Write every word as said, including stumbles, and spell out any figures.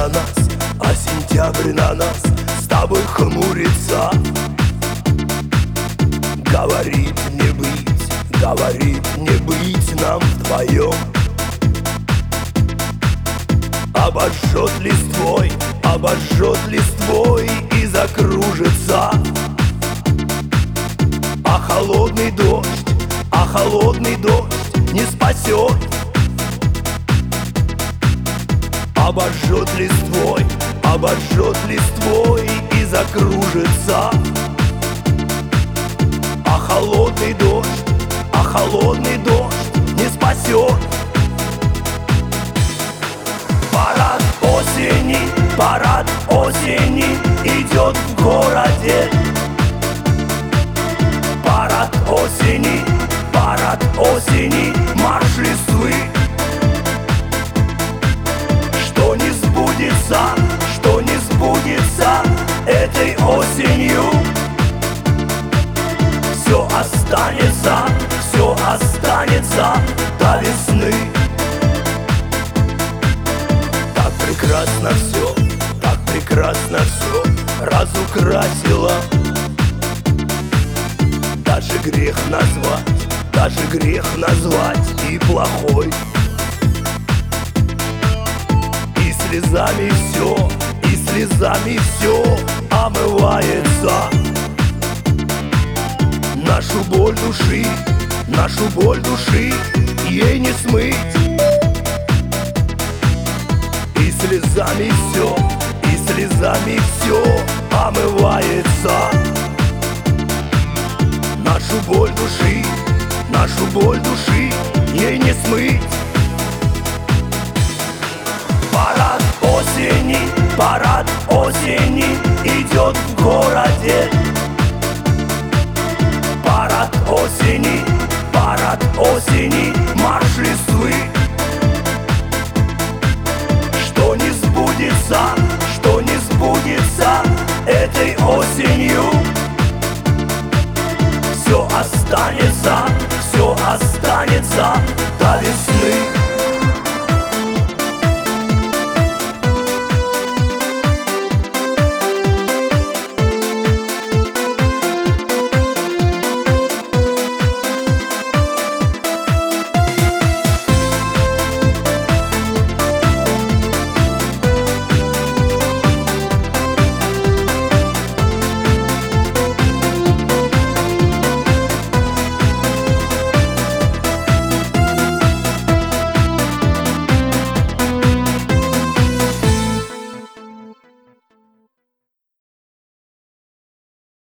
на нас, а сентябрь на нас с тобой хмурится. Говорит не быть, говорит не быть нам вдвоем. Обожжет листвой, обожжет листвой и закружится. А холодный дождь, а холодный дождь не спасет. Обожжет листвой, обожжет листвой и закружится. А холодный дождь, а холодный дождь не спасет. Парад осени, парад осени идет в городе. Парад осени, парад осени, марш листвы. Что не сбудется, что не сбудется этой осенью, все останется, все останется до весны. Так прекрасно все, так прекрасно все разукрасила. Даже грех назвать, даже грех назвать и плохой. И слезами все, и слезами все омывается. Нашу боль души, нашу боль души ей не смыть. И слезами все, и слезами все омывается. Нашу боль души, нашу боль души ей не смыть. Парад осени, парад осени идет в городе. Парад осени, парад осени, марш листвы.